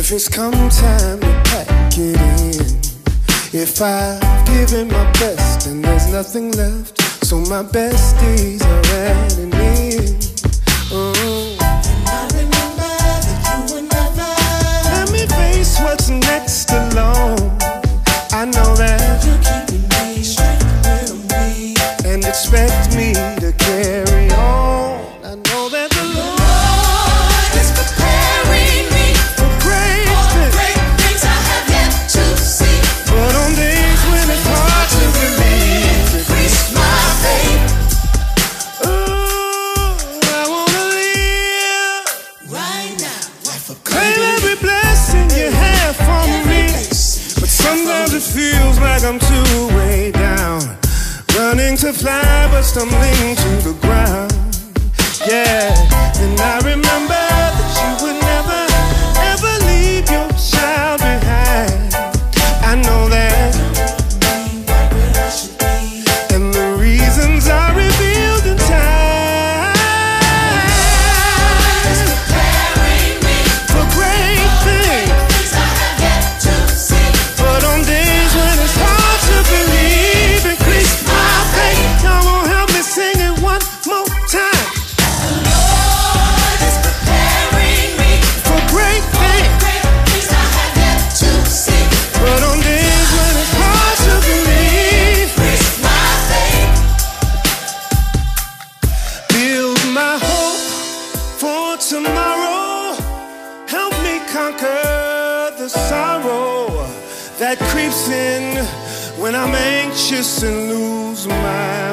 If it's come time to pack it in, if I've given my best and there's nothing left, so my best days are at an end. And I remember that you would never let me face what's next alone. I know that you're keeping me straight with me and expect me to carry on. I know that the Lord is preparing me for great things I have yet to see. But on days when it's hard to believe, increase my faith. Ooh, I wanna live right now. Claim every blessing you have for me, but sometimes it feels like I'm too way down, running to fly but stumbling to the ground. Yeah, and I remember that you would never, ever leave your child behind. I know that, and the reasons are revealed in time. It's preparing me for great things I have yet to see. But on days when it's hard to believe, increase my faith. Come on, help me sing it one more time. Tomorrow, help me conquer the sorrow that creeps in when I'm anxious and lose my